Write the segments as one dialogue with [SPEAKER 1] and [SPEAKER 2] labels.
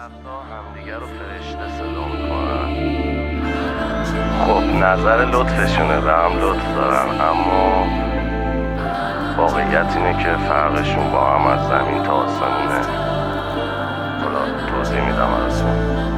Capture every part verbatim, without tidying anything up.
[SPEAKER 1] وقتا همدیگه رو فرشته صدا میکنن. خب نظر لطفشونه، به هم لطف دارن، اما واقعیت اینه که فرقشون با هم از زمین تا آسمونه. حالا توضیح میدم ازشون.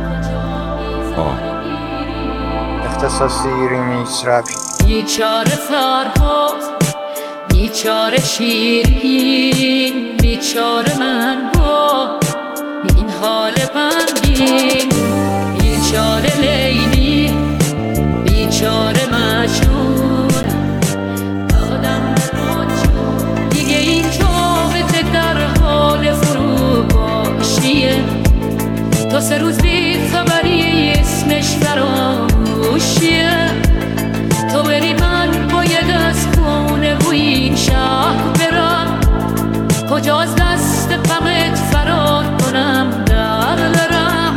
[SPEAKER 2] اختصاصی ریمیکس رپ.
[SPEAKER 3] بیچاره فرهاد، بیچاره شیرین، بیچاره من با این حال غمگین، بیچاره لیلی، بیچاره مجنون، آدم دیگه این رابطه در حال فروپاشیه. تا سه روز بی خبری اسمش فراموشیه. تو بری من باید از خونه و این شهر برم، کجا از دست غمت فرار کنم دلرم.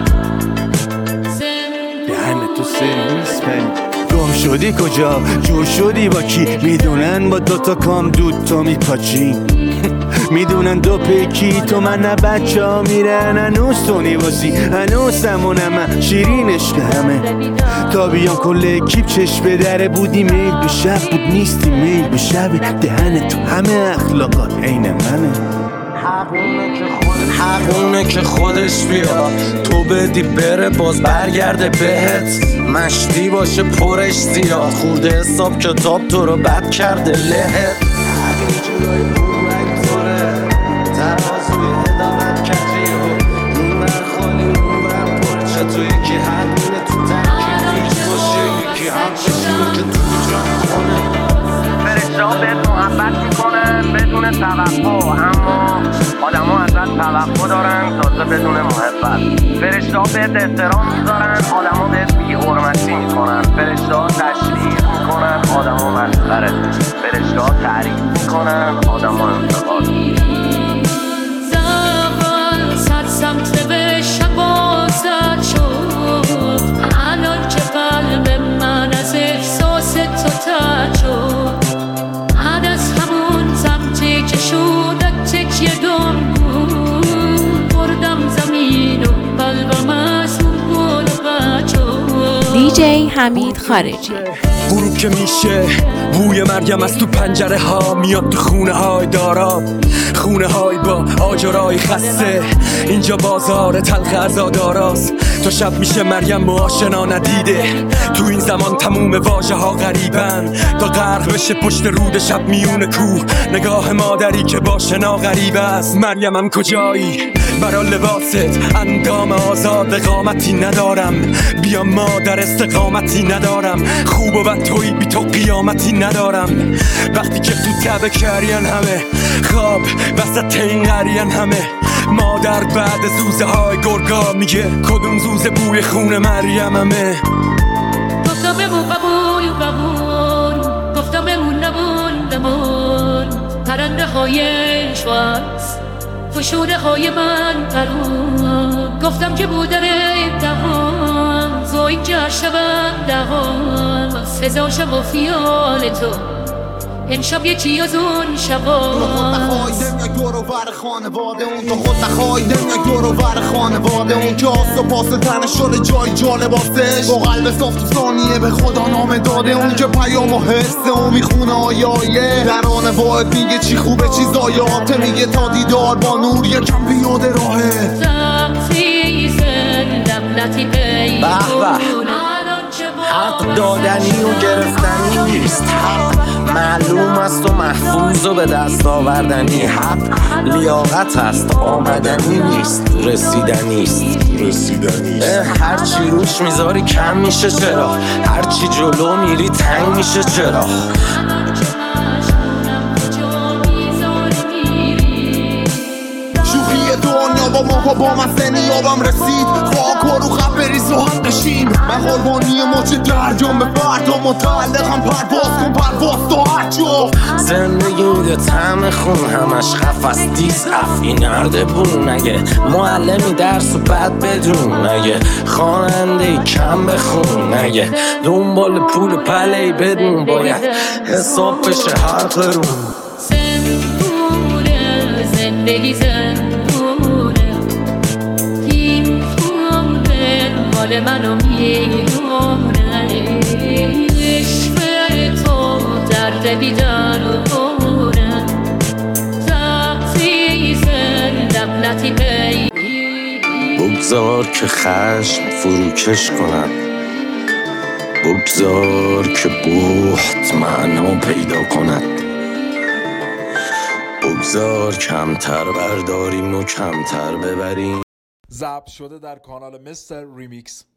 [SPEAKER 4] دهن تو سرویس پنی گم شدی کجا، جور شدی با کی؟ میدونن با دوتا کام دود تو میپاچی. میدونن دو پیکی تو من نه بچه ها میرن هنوز تو نیواسی، هنوز همونم من شیرین عشق همه. تا بیان کل اکیب چشم به دره بودی، میل به شب بود نیستی میل به شب. دهن تو همه اخلاقات عین منه.
[SPEAKER 5] حقونه که خودش بیاد، تو بدی بره باز برگرده بهت. مشتی باشه پرش زیاد، خورده حساب کتاب تو رو بد کرده لهت. ترازوی ادامت کجی و این بر خالی اون بر پرچه، تو یکی حدونه تو تنکیش باشه، یکی هم بشیم که تو جان خونه.
[SPEAKER 1] فرشته ها بهت محبت میکنن بدون توقع، اما آدم ها ازت توقع دارن تازه بدون محبت. فرشته ها بهت احترام میذارن، آدم ها بهت بی حرمتی میکنن. فرشته ها تشویق میکنن، آدم ها مسخره. فرشته ها تعریف میکنن، آدم ها انتقاد.
[SPEAKER 3] سمت به شبازت شد، الان که قلب من از احساس تو تر شد. بعد از همون سمتی که شدت تکیه دم بود، بردم زمین و قلبم از اون گل بد شد.
[SPEAKER 6] دی جی حمید خارجی.
[SPEAKER 7] غروب که میشه بوی مریم از تو پنجره ها میاد تو خونه های دارا، خونه های با آجرای خسته. اینجا بازار تلخ عزاداراست، تا شب میشه مریم با آشنا ندیده. تو این زمان تموم واژه ها غریبن، تا غرق بشه پشت رود شب میون کوه. نگاه مادری که با شنا غریب است. مریمم کجایی؟ برا لباست اندام آزاد قامتی ندارم. بیا مادر استقامتی ندارم. خوب و بد توی بی تو قیامتی ندارم. وقتی که تو تبه کرین همه خواب وسط این قرین همه. مادر بعد زوزه های گرگا میگه کدوم زوزه بوی خون مریم همه.
[SPEAKER 3] گفتم بمون قبول قبول، گفتم بمون نمون نمون. پرنده های شواز فشونه های من قرون، گفتم که بودن امتحان زوین که شبن دهان. سزا شب و خیال تو امشب یکی از اون شباست.
[SPEAKER 8] تو خود نخوای دنیا دور و بر خانواده اون، تو خود نخوای دنیا دور و بر خانواده اون که آس و پاس تنش شده جای جالباستش. با قلب صاف تو ثانیه به خدا نام داده اون که پیام و حسه و میخونه آیایه. درانه باید میگه چی خوبه چی زایاته، میگه تا دیدار با نور یکم بیاده راهه.
[SPEAKER 3] تقصیز لبنتی بیدون
[SPEAKER 5] حق دادنی و گرفتنی نیست، حق معلوم است و محفوظ و به دست آوردنی. حق لیاقت است آمدنی نیست، رسیدنیست. هرچی روش میذاری کم میشه چرا، هرچی جلو میری تنگ میشه چرا.
[SPEAKER 8] دنیا با ما با من نیابم رسید، خاک و رو خب بریز و حق نشین. من قربانی موج درجام به فردا متعلقم، پرواز کن پرواز تو هر جا.
[SPEAKER 5] زندگی میده طعم خون همش قفس دیز افی نرده بون. اگه معلمی درس و بد بدون، اگه خواننده کم بخون، اگه دنبال پول پلی بدون، باید حساب بشه هر قرون.
[SPEAKER 3] زندگی زندونه این دل منو میدونه عشق تو درد بیدار کنه تحتیز لبنتی بی
[SPEAKER 5] بگذار که خشم فروکش کند بگذار که بحت معنا پیدا کند بگذار کمتر برداریم و کمتر ببریم.
[SPEAKER 9] ضبط شده در کانال مستر ریمیکس.